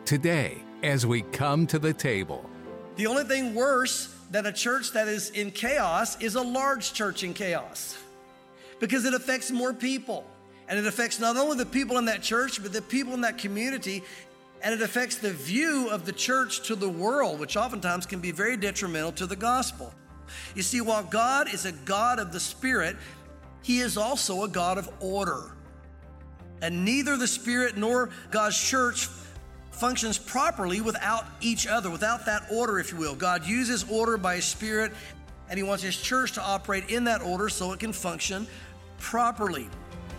today as we come to the table. The only thing worse than a church that is in chaos is a large church in chaos, because it affects more people. And it affects not only the people in that church, but the people in that community. And it affects the view of the church to the world, which oftentimes can be very detrimental to the gospel. You see, while God is a God of the Spirit, He is also a God of order. And neither the Spirit nor God's church functions properly without each other, without that order, if you will. God uses order by His Spirit, and He wants His church to operate in that order so it can function properly.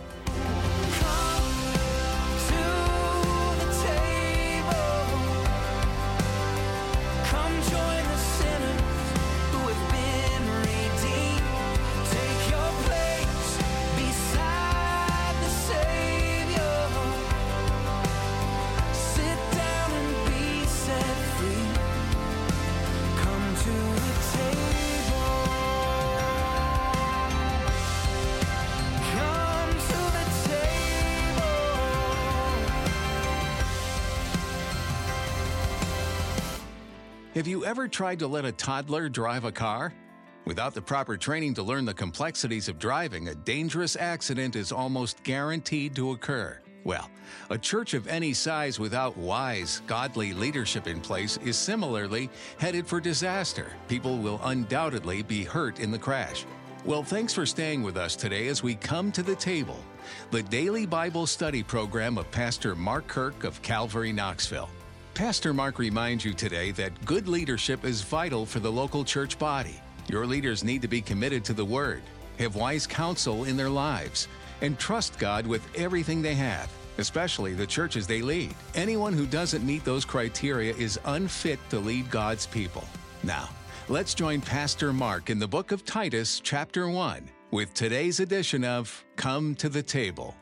Have you ever tried to let a toddler drive a car? Without the proper training to learn the complexities of driving, a dangerous accident is almost guaranteed to occur. Well, a church of any size without wise, godly leadership in place is similarly headed for disaster. People will undoubtedly be hurt in the crash. Well, thanks for staying with us today as we come to the table, the daily Bible study program of Pastor Mark Kirk of Calvary, Knoxville. Pastor Mark reminds you today that good leadership is vital for the local church body. Your leaders need to be committed to the Word, have wise counsel in their lives, and trust God with everything they have, especially the churches they lead. Anyone who doesn't meet those criteria is unfit to lead God's people. Now, let's join Pastor Mark in the book of Titus, chapter 1, with today's edition of Come to the Table.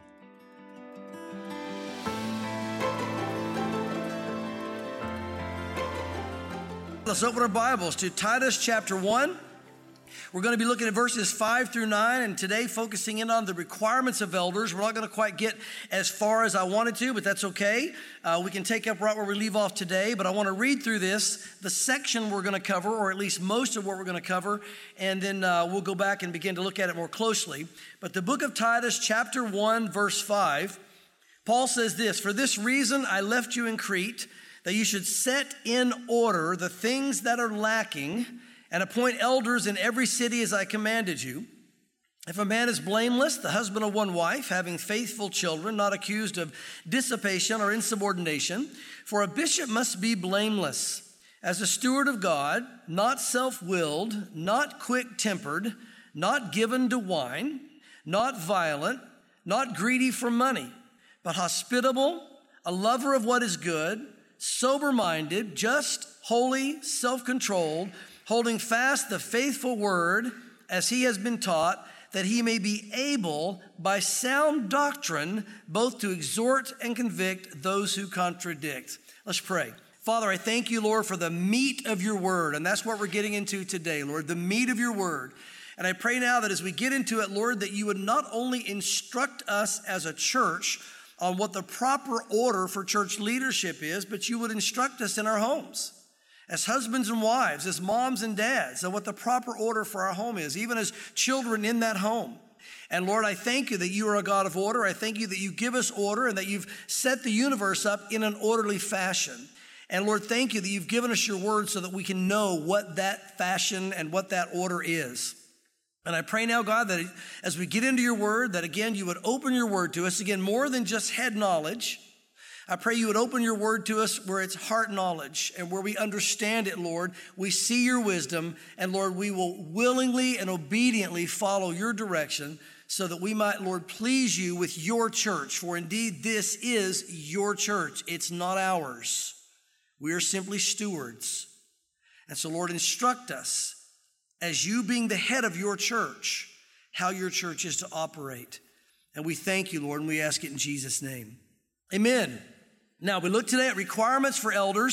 Let's open our Bibles to Titus chapter 1. We're going to be looking at verses 5 through 9, and today focusing in on the requirements of elders. We're not going to quite get as far as I wanted to, but that's okay. We can take up right where we leave off today, but I want to read through this, the section we're going to cover, or at least most of what we're going to cover, and then we'll go back and begin to look at it more closely. But the book of Titus, chapter 1, verse 5, Paul says this, "For this reason I left you in Crete, that you should set in order the things that are lacking and appoint elders in every city as I commanded you. If a man is blameless, the husband of one wife, having faithful children, not accused of dissipation or insubordination, for a bishop must be blameless, as a steward of God, not self-willed, not quick-tempered, not given to wine, not violent, not greedy for money, but hospitable, a lover of what is good, sober-minded, just, holy, self-controlled, holding fast the faithful word as he has been taught, that he may be able by sound doctrine both to exhort and convict those who contradict." Let's pray. Father, I thank you, Lord, for the meat of your word, and that's what we're getting into today, Lord, the meat of your word. And I pray now that as we get into it, Lord, that you would not only instruct us as a church on what the proper order for church leadership is, but you would instruct us in our homes as husbands and wives, as moms and dads, on what the proper order for our home is, even as children in that home. And Lord, I thank you that you are a God of order. I thank you that you give us order and that you've set the universe up in an orderly fashion. And Lord, thank you that you've given us your word so that we can know what that fashion and what that order is. And I pray now, God, that as we get into your word, that again, you would open your word to us, again, more than just head knowledge. I pray you would open your word to us where it's heart knowledge and where we understand it, Lord. We see your wisdom, and Lord, we will willingly and obediently follow your direction so that we might, Lord, please you with your church. For indeed, this is your church. It's not ours. We are simply stewards. And so, Lord, instruct us as you being the head of your church, how your church is to operate. And we thank you, Lord, and we ask it in Jesus' name. Amen. Now, we look today at requirements for elders.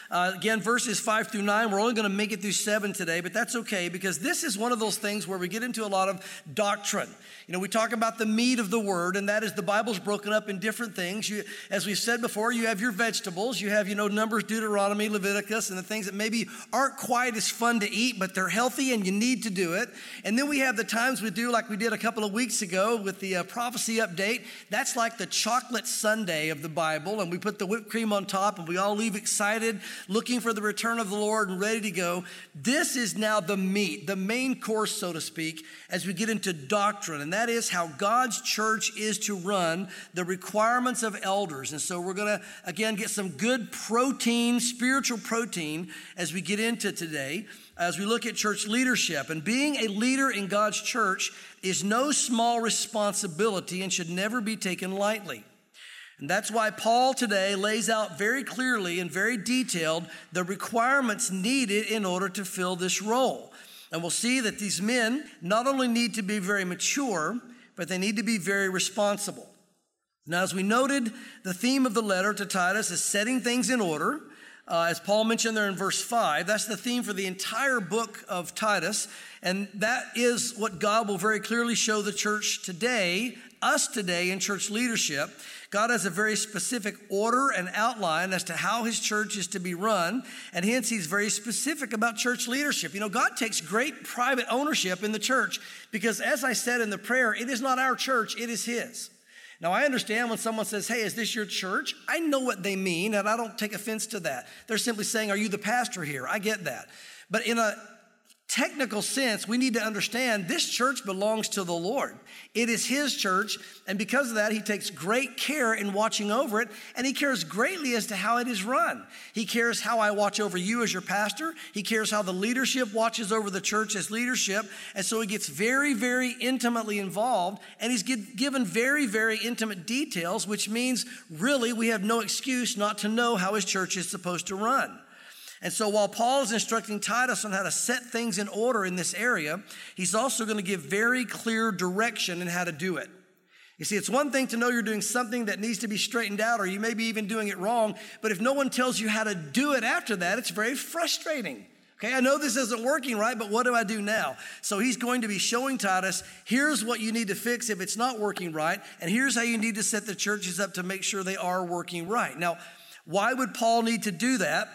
Again, verses 5 through 9, we're only going to make it through 7 today, but that's okay because this is one of those things where we get into a lot of doctrine. You know, we talk about the meat of the word, and that is the Bible's broken up in different things. As we've said before, you have your vegetables, you have, Numbers, Deuteronomy, Leviticus, and the things that maybe aren't quite as fun to eat, but they're healthy and you need to do it. And then we have the times we do like we did a couple of weeks ago with the prophecy update. That's like the chocolate sundae of the Bible, and we put the whipped cream on top, and we all leave excited, looking for the return of the Lord and ready to go. This is now the meat, the main course, so to speak, as we get into doctrine, and that is how God's church is to run, the requirements of elders. And so we're going to, again, get some good protein, spiritual protein, as we get into today, as we look at church leadership. And being a leader in God's church is no small responsibility and should never be taken lightly. And that's why Paul today lays out very clearly and very detailed the requirements needed in order to fill this role. And we'll see that these men not only need to be very mature, but they need to be very responsible. Now, as we noted, the theme of the letter to Titus is setting things in order. As Paul mentioned there in verse 5, that's the theme for the entire book of Titus. And that is what God will very clearly show the church today, us today in church leadership. God has a very specific order and outline as to how his church is to be run, and hence he's very specific about church leadership. God takes great private ownership in the church because, as I said in the prayer, it is not our church, it is his. Now, I understand when someone says, hey, is this your church? I know what they mean, and I don't take offense to that. They're simply saying, are you the pastor here? I get that. But in a technical sense, we need to understand this church belongs to the Lord. It is his church, and because of that, he takes great care in watching over it, and he cares greatly as to how it is run. He cares how I watch over you as your pastor. He cares how the leadership watches over the church as leadership, and so he gets very, very intimately involved, and he's given very, very intimate details, which means really we have no excuse not to know how his church is supposed to run. And so while Paul is instructing Titus on how to set things in order in this area, he's also going to give very clear direction in how to do it. You see, it's one thing to know you're doing something that needs to be straightened out, or you may be even doing it wrong, but if no one tells you how to do it after that, it's very frustrating. Okay, I know this isn't working right, but what do I do now? So he's going to be showing Titus, here's what you need to fix if it's not working right, and here's how you need to set the churches up to make sure they are working right. Now, why would Paul need to do that?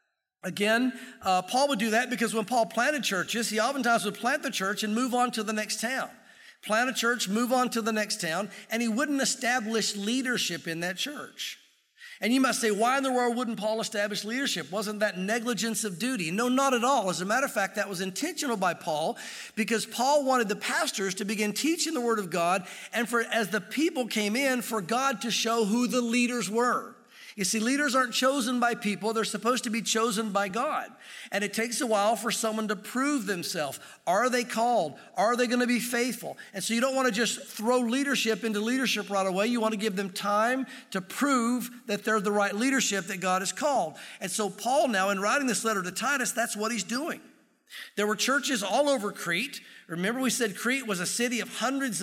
Again, Paul would do that because when Paul planted churches, he oftentimes would plant the church and move on to the next town. Plant a church, move on to the next town, and he wouldn't establish leadership in that church. And you must say, why in the world wouldn't Paul establish leadership? Wasn't that negligence of duty? No, not at all. As a matter of fact, that was intentional by Paul because Paul wanted the pastors to begin teaching the word of God and as the people came in, for God to show who the leaders were. You see, leaders aren't chosen by people. They're supposed to be chosen by God. And it takes a while for someone to prove themselves. Are they called? Are they going to be faithful? And so you don't want to just throw leadership into leadership right away. You want to give them time to prove that they're the right leadership that God has called. And so Paul now, in writing this letter to Titus, that's what he's doing. There were churches all over Crete. Remember, we said Crete was a city of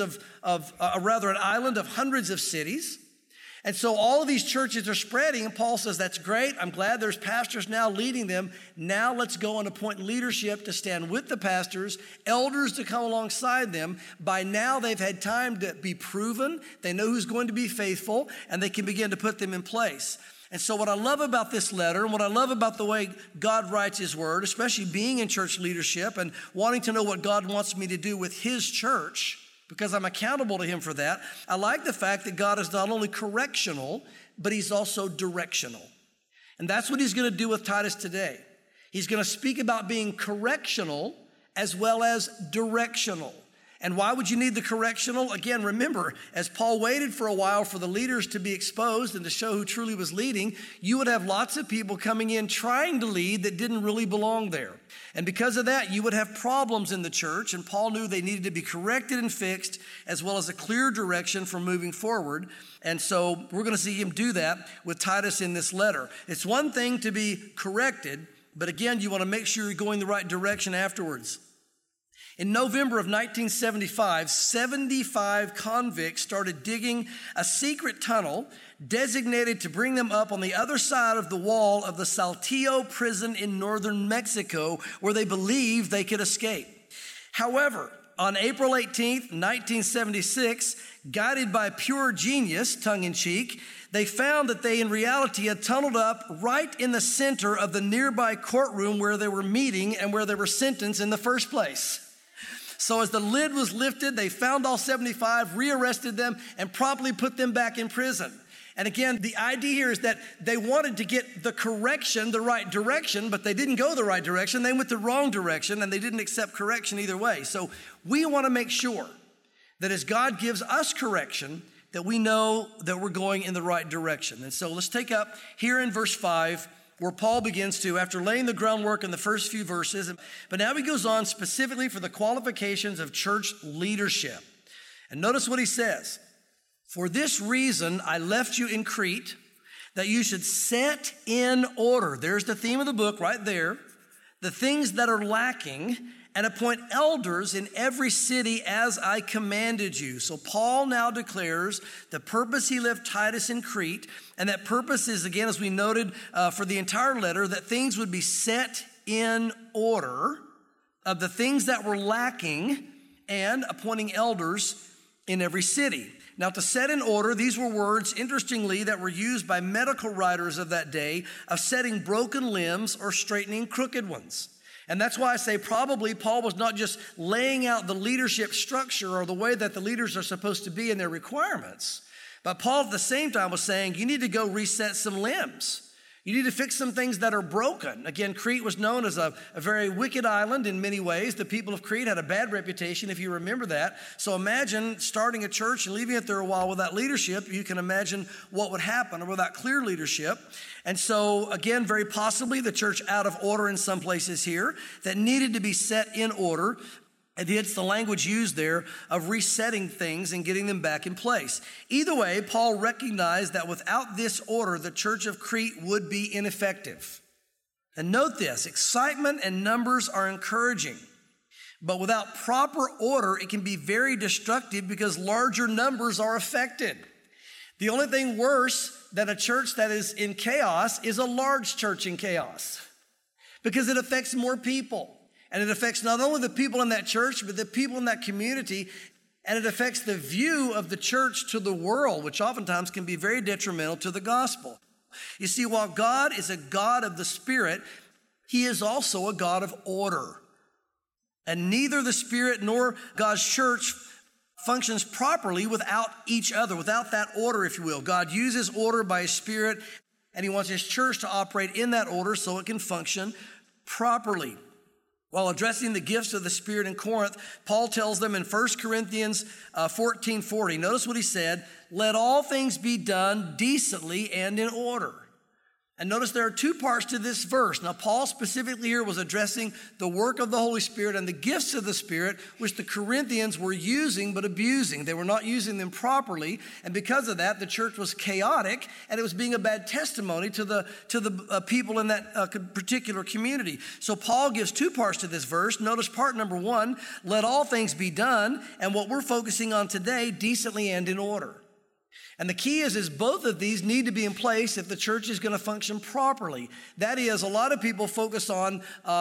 an island of hundreds of cities. And so all of these churches are spreading, and Paul says, that's great. I'm glad there's pastors now leading them. Now let's go and appoint leadership to stand with the pastors, elders to come alongside them. By now they've had time to be proven. They know who's going to be faithful, and they can begin to put them in place. And so what I love about this letter and what I love about the way God writes his word, especially being in church leadership and wanting to know what God wants me to do with his church, because I'm accountable to him for that. I like the fact that God is not only correctional, but he's also directional. And that's what he's going to do with Titus today. He's going to speak about being correctional as well as directional. And why would you need the correctional? Again, remember, as Paul waited for a while for the leaders to be exposed and to show who truly was leading, you would have lots of people coming in trying to lead that didn't really belong there. And because of that, you would have problems in the church, and Paul knew they needed to be corrected and fixed, as well as a clear direction for moving forward. And so we're going to see him do that with Titus in this letter. It's one thing to be corrected, but again, you want to make sure you're going the right direction afterwards. In November of 1975, 75 convicts started digging a secret tunnel designated to bring them up on the other side of the wall of the Saltillo prison in northern Mexico, where they believed they could escape. However, on April 18th, 1976, guided by pure genius, tongue-in-cheek, they found that they in reality had tunneled up right in the center of the nearby courtroom where they were meeting and where they were sentenced in the first place. So as the lid was lifted, they found all 75, rearrested them, and promptly put them back in prison. And again, the idea here is that they wanted to get the correction the right direction, but they didn't go the right direction. They went the wrong direction, and they didn't accept correction either way. So we want to make sure that as God gives us correction, that we know that we're going in the right direction. And so let's take up here in verse 5, where Paul begins to, after laying the groundwork in the first few verses, but now he goes on specifically for the qualifications of church leadership. And notice what he says. For this reason, I left you in Crete, that you should set in order. There's the theme of the book right there. The things that are lacking, and appoint elders in every city as I commanded you. So Paul now declares the purpose he left Titus in Crete, and that purpose is, again, as we noted for the entire letter, that things would be set in order of the things that were lacking and appointing elders in every city. Now, to set in order, these were words, interestingly, that were used by medical writers of that day of setting broken limbs or straightening crooked ones. And that's why I say probably Paul was not just laying out the leadership structure or the way that the leaders are supposed to be in their requirements, but Paul at the same time was saying, you need to go reset some limbs. You need to fix some things that are broken. Again, Crete was known as a very wicked island in many ways. The people of Crete had a bad reputation, if you remember that. So imagine starting a church and leaving it there a while without leadership. You can imagine what would happen, or without clear leadership. And so, again, very possibly the church out of order in some places here that needed to be set in order. And it's the language used there of resetting things and getting them back in place. Either way, Paul recognized that without this order, the church of Crete would be ineffective. And note this, excitement and numbers are encouraging, but without proper order, it can be very destructive because larger numbers are affected. The only thing worse than a church that is in chaos is a large church in chaos, because it affects more people. And it affects not only the people in that church, but the people in that community. And it affects the view of the church to the world, which oftentimes can be very detrimental to the gospel. You see, while God is a God of the Spirit, he is also a God of order. And neither the Spirit nor God's church functions properly without each other, without that order, if you will. God uses order by his Spirit, and he wants his church to operate in that order so it can function properly. While addressing the gifts of the Spirit in Corinth, Paul tells them in 1 Corinthians 14:40, notice what he said, let all things be done decently and in order. And notice there are two parts to this verse. Now, Paul specifically here was addressing the work of the Holy Spirit and the gifts of the Spirit, which the Corinthians were using but abusing. They were not using them properly, and because of that, the church was chaotic, and it was being a bad testimony to the people in that particular community. So Paul gives two parts to this verse. Notice part number one, let all things be done, and what we're focusing on today, decently and in order. And the key is both of these need to be in place if the church is going to function properly. That is, a lot of people focus on,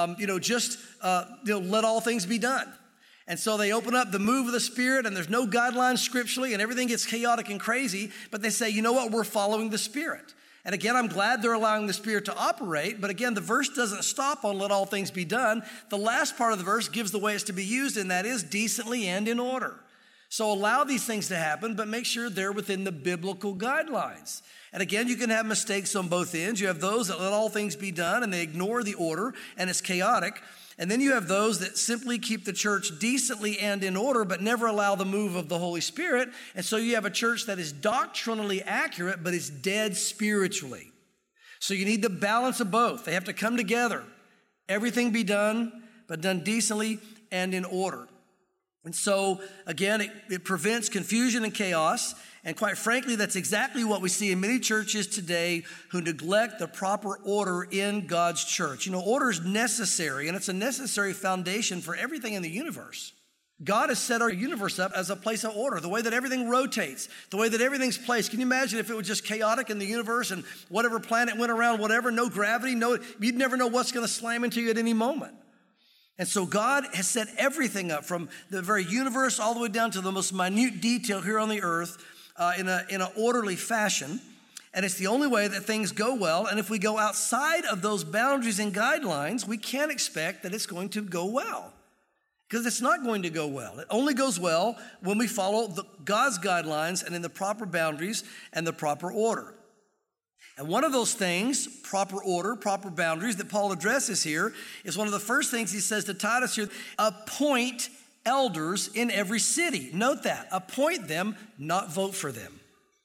let all things be done. And so they open up the move of the Spirit, and there's no guidelines scripturally, and everything gets chaotic and crazy. But they say, you know what, we're following the Spirit. And again, I'm glad they're allowing the Spirit to operate. But again, the verse doesn't stop on let all things be done. The last part of the verse gives the way it's to be used, and that is decently and in order. So allow these things to happen, but make sure they're within the biblical guidelines. And again, you can have mistakes on both ends. You have those that let all things be done and they ignore the order and it's chaotic. And then you have those that simply keep the church decently and in order, but never allow the move of the Holy Spirit. And so you have a church that is doctrinally accurate, but is dead spiritually. So you need the balance of both. They have to come together. Everything be done, but done decently and in order. And so, again, it prevents confusion and chaos. And quite frankly, that's exactly what we see in many churches today who neglect the proper order in God's church. You know, order is necessary, and it's a necessary foundation for everything in the universe. God has set our universe up as a place of order, the way that everything rotates, the way that everything's placed. Can you imagine if it was just chaotic in the universe and whatever planet went around, whatever, no gravity, you'd never know what's going to slam into you at any moment. And so God has set everything up from the very universe all the way down to the most minute detail here on the earth in an orderly fashion. And it's the only way that things go well. And if we go outside of those boundaries and guidelines, we can't expect that it's going to go well. Because it's not going to go well. It only goes well when we follow God's guidelines and in the proper boundaries and the proper order. And one of those things, proper order, proper boundaries, that Paul addresses here is one of the first things he says to Titus here: appoint elders in every city. Note that. Appoint them, not vote for them.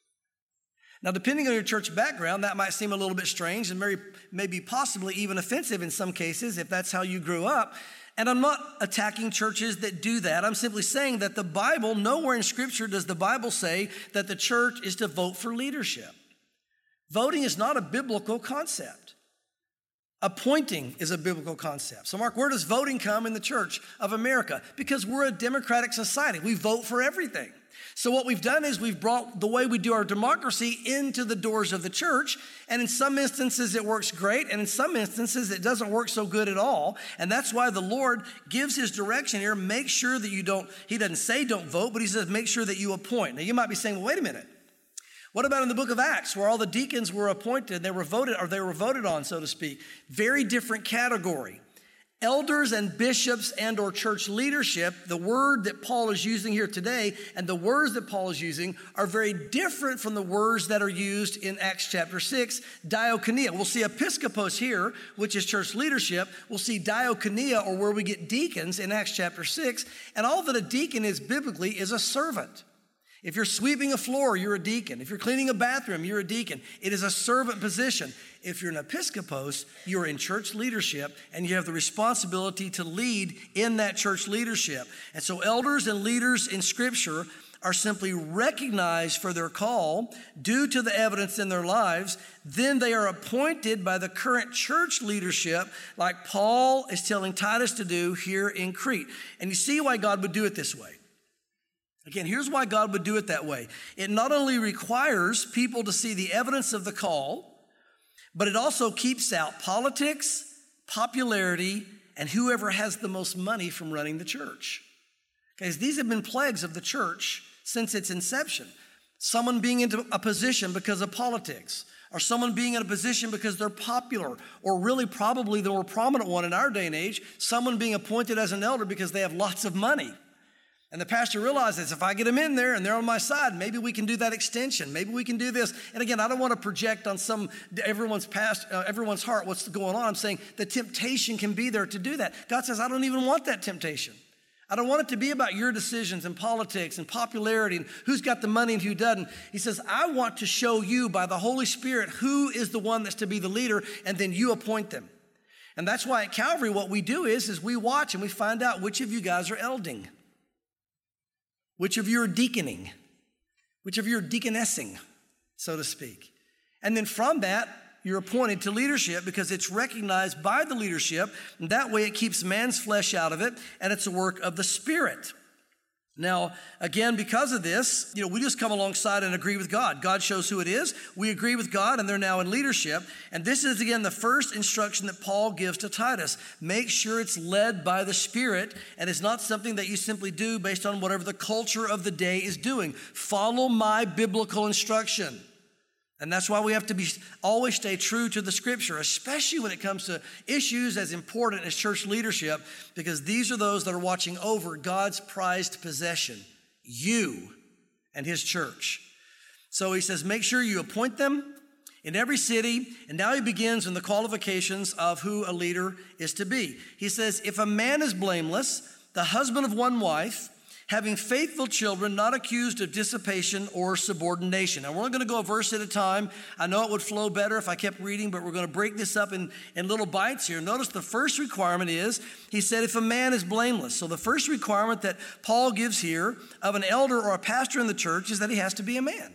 Now, depending on your church background, that might seem a little bit strange and maybe possibly even offensive in some cases if that's how you grew up. And I'm not attacking churches that do that. I'm simply saying that the Bible, nowhere in Scripture does the Bible say that the church is to vote for leadership. Voting is not a biblical concept. Appointing is a biblical concept. So, Mark, where does voting come in the Church of America? Because we're a democratic society. We vote for everything. So what we've done is we've brought the way we do our democracy into the doors of the church. And in some instances, it works great. And in some instances, it doesn't work so good at all. And that's why the Lord gives his direction here. Make sure that you don't, he doesn't say don't vote, but he says make sure that you appoint. Now, you might be saying, well, wait a minute. What about in the book of Acts, where all the deacons were appointed, they were voted on, so to speak? Very different category. Elders and bishops and or church leadership, the word that Paul is using here today and the words that Paul is using are very different from the words that are used in Acts chapter 6, diakonia. We'll see episkopos here, which is church leadership. We'll see diakonia, or where we get deacons, in Acts chapter 6. And all that a deacon is biblically is a servant. If you're sweeping a floor, you're a deacon. If you're cleaning a bathroom, you're a deacon. It is a servant position. If you're an episkopos, you're in church leadership, and you have the responsibility to lead in that church leadership. And so elders and leaders in Scripture are simply recognized for their call due to the evidence in their lives. Then they are appointed by the current church leadership, like Paul is telling Titus to do here in Crete. And you see why God would do it this way. Again, here's why God would do it that way. It not only requires people to see the evidence of the call, but it also keeps out politics, popularity, and whoever has the most money from running the church. Okay, these have been plagues of the church since its inception. Someone being into a position because of politics, or someone being in a position because they're popular, or really probably the more prominent one in our day and age, someone being appointed as an elder because they have lots of money. And the pastor realizes, if I get them in there and they're on my side, maybe we can do that extension. Maybe we can do this. And again, I don't want to project on everyone's heart what's going on. I'm saying the temptation can be there to do that. God says, I don't even want that temptation. I don't want it to be about your decisions and politics and popularity and who's got the money and who doesn't. He says, I want to show you by the Holy Spirit who is the one that's to be the leader, and then you appoint them. And that's why at Calvary what we do is we watch and we find out which of you guys are elding. Which of you are deaconing? Which of you are deaconessing, so to speak? And then from that, you're appointed to leadership because it's recognized by the leadership. And that way it keeps man's flesh out of it, and it's a work of the Spirit. Now, again, because of this, we just come alongside and agree with God. God shows who it is. We agree with God, and they're now in leadership. And this is, again, the first instruction that Paul gives to Titus. Make sure it's led by the Spirit, and it's not something that you simply do based on whatever the culture of the day is doing. Follow my biblical instruction. And that's why we have to always stay true to the Scripture, especially when it comes to issues as important as church leadership, because these are those that are watching over God's prized possession, you and his church. So he says, make sure you appoint them in every city. And now he begins in the qualifications of who a leader is to be. He says, if a man is blameless, the husband of one wife, having faithful children, not accused of dissipation or subordination. And we're only going to go a verse at a time. I know it would flow better if I kept reading, but we're going to break this up in little bites here. Notice the first requirement is, he said, if a man is blameless. So the first requirement that Paul gives here of an elder or a pastor in the church is that he has to be a man.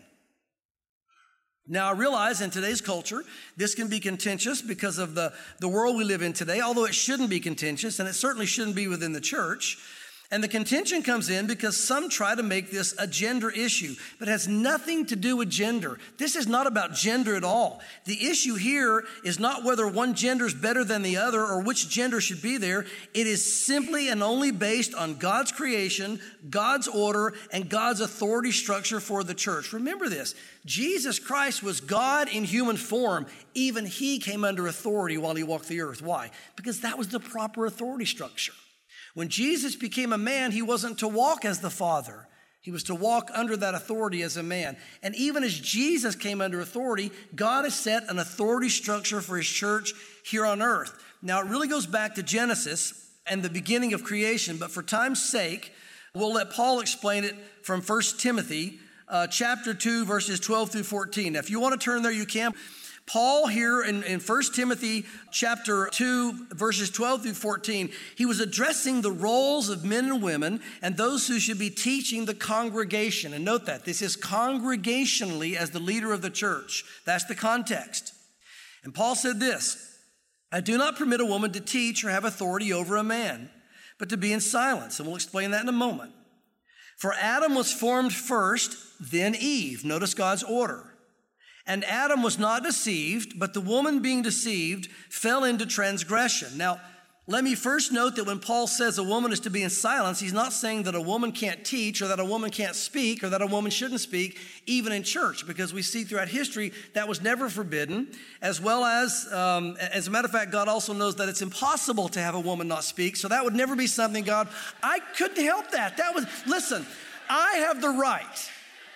Now, I realize in today's culture, this can be contentious because of the world we live in today, although it shouldn't be contentious, and it certainly shouldn't be within the church. And the contention comes in because some try to make this a gender issue, but it has nothing to do with gender. This is not about gender at all. The issue here is not whether one gender is better than the other or which gender should be there. It is simply and only based on God's creation, God's order, and God's authority structure for the church. Remember this, Jesus Christ was God in human form. Even he came under authority while he walked the earth. Why? Because that was the proper authority structure. When Jesus became a man, he wasn't to walk as the Father. He was to walk under that authority as a man. And even as Jesus came under authority, God has set an authority structure for his church here on earth. Now, it really goes back to Genesis and the beginning of creation, but for time's sake, we'll let Paul explain it from 1 Timothy chapter 2, verses 12 through 14. Now, if you want to turn there, you can. Paul here in 1 Timothy chapter 2, verses 12 through 14, he was addressing the roles of men and women and those who should be teaching the congregation. And note that this is congregationally as the leader of the church. That's the context. And Paul said this, I do not permit a woman to teach or have authority over a man, but to be in silence. And we'll explain that in a moment. For Adam was formed first, then Eve. Notice God's order. And Adam was not deceived, but the woman being deceived fell into transgression. Now, let me first note that when Paul says a woman is to be in silence, he's not saying that a woman can't teach or that a woman can't speak or that a woman shouldn't speak, even in church, because we see throughout history that was never forbidden, as well as a matter of fact, God also knows that it's impossible to have a woman not speak, so that would never be something I couldn't help that. Listen, I have the right.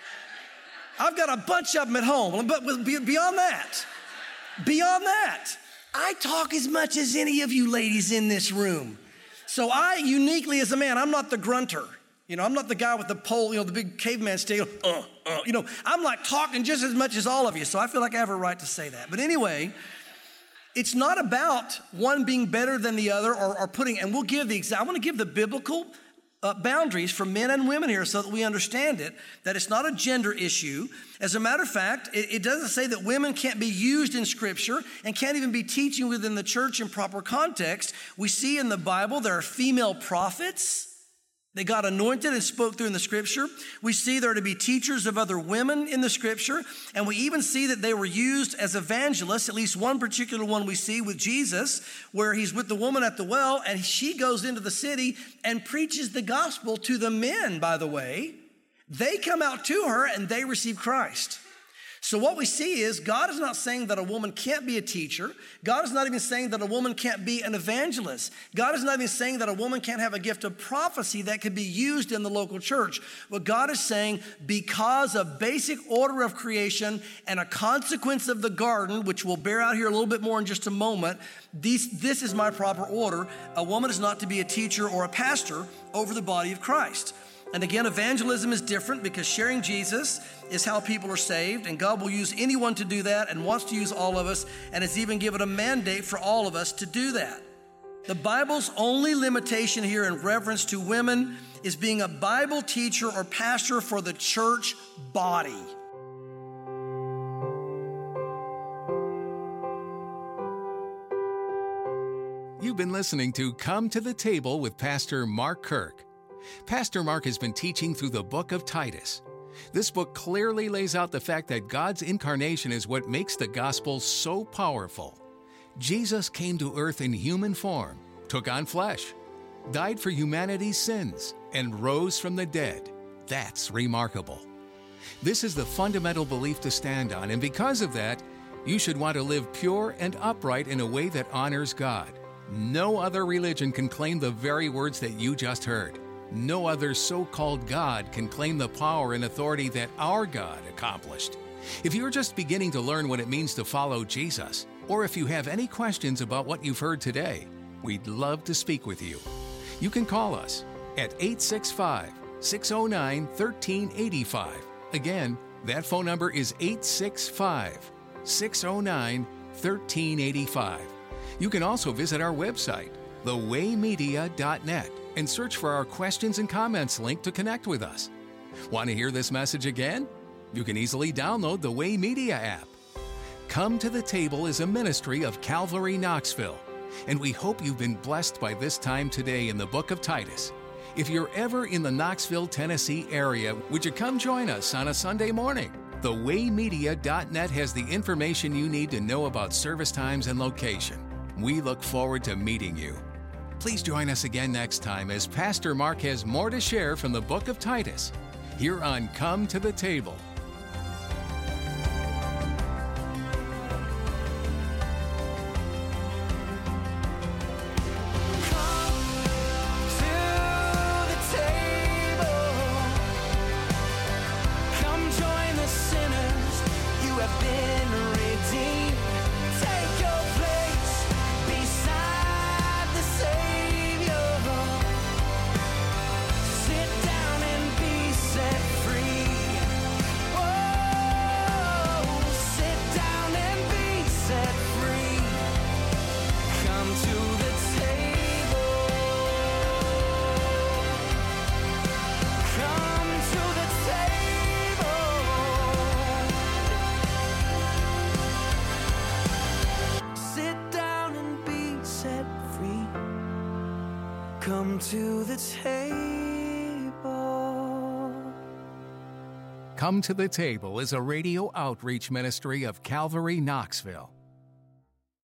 I've got a bunch of them at home, but beyond that, I talk as much as any of you ladies in this room. So I uniquely as a man, I'm not the grunter. I'm not the guy with the pole, the big caveman stick. I'm like talking just as much as all of you. So I feel like I have a right to say that. But anyway, it's not about one being better than the other or putting, and we'll give I want to give the biblical boundaries for men and women here so that we understand it, that it's not a gender issue. As a matter of fact, it doesn't say that women can't be used in Scripture and can't even be teaching within the church in proper context. We see in the Bible there are female prophets that God anointed and spoke through in the Scripture. We see there to be teachers of other women in the Scripture, and we even see that they were used as evangelists, at least one particular one we see with Jesus, where he's with the woman at the well, and she goes into the city and preaches the gospel to the men, by the way. They come out to her, and they receive Christ. So what we see is God is not saying that a woman can't be a teacher. God is not even saying that a woman can't be an evangelist. God is not even saying that a woman can't have a gift of prophecy that could be used in the local church. What God is saying, because of basic order of creation and a consequence of the garden, which we'll bear out here a little bit more in just a moment, this is my proper order. A woman is not to be a teacher or a pastor over the body of Christ. And again, evangelism is different because sharing Jesus is how people are saved, and God will use anyone to do that and wants to use all of us, and has even given a mandate for all of us to do that. The Bible's only limitation here in reference to women is being a Bible teacher or pastor for the church body. You've been listening to Come to the Table with Pastor Mark Kirk. Pastor Mark has been teaching through the book of Titus. This book clearly lays out the fact that God's incarnation is what makes the gospel so powerful. Jesus came to earth in human form, took on flesh, died for humanity's sins, and rose from the dead. That's remarkable. This is the fundamental belief to stand on, and because of that, you should want to live pure and upright in a way that honors God. No other religion can claim the very words that you just heard. No other so-called God can claim the power and authority that our God accomplished. If you're just beginning to learn what it means to follow Jesus, or if you have any questions about what you've heard today, we'd love to speak with you. You can call us at 865-609-1385. Again, that phone number is 865-609-1385. You can also visit our website, thewaymedia.net, and search for our questions and comments link to connect with us. Want to hear this message again? You can easily download the Way Media app. Come to the Table is a ministry of Calvary Knoxville, and we hope you've been blessed by this time today in the book of Titus. If you're ever in the Knoxville, Tennessee area, would you come join us on a Sunday morning? Thewaymedia.net has the information you need to know about service times and location. We look forward to meeting you. Please join us again next time as Pastor Mark has more to share from the book of Titus, here on Come to the Table. Come to the table. Come to the Table is a radio outreach ministry of Calvary Knoxville.